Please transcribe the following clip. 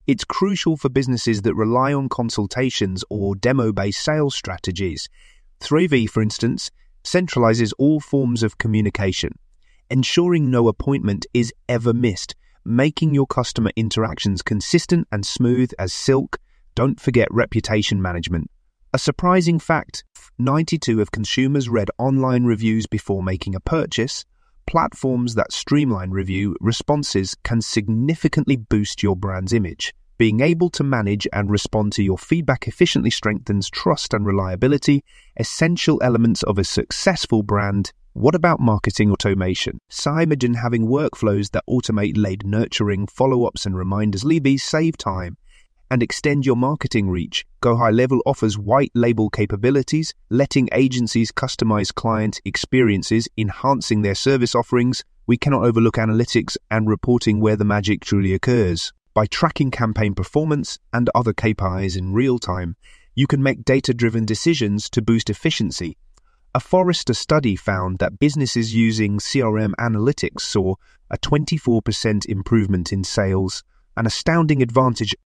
It's crucial for businesses that rely on consultations or demo-based sales strategies. 3V, for instance, centralizes all forms of communication, ensuring no appointment is ever missed, making your customer interactions consistent and smooth as silk. Don't forget reputation management. A surprising fact, 92% of consumers read online reviews before making a purchase. Platforms that streamline review responses can significantly boost your brand's image. Being able to manage and respond to your feedback efficiently strengthens trust and reliability, essential elements of a successful brand. What about marketing automation? Imagine having workflows that automate lead nurturing, follow-ups and reminders. These save time and extend your marketing reach. Go High Level offers white label capabilities, letting agencies customize client experiences, enhancing their service offerings. We cannot overlook analytics and reporting where the magic truly occurs. By tracking campaign performance and other KPIs in real time, you can make data-driven decisions to boost efficiency. A Forrester study found that businesses using CRM analytics saw a 24% improvement in sales, an astounding advantage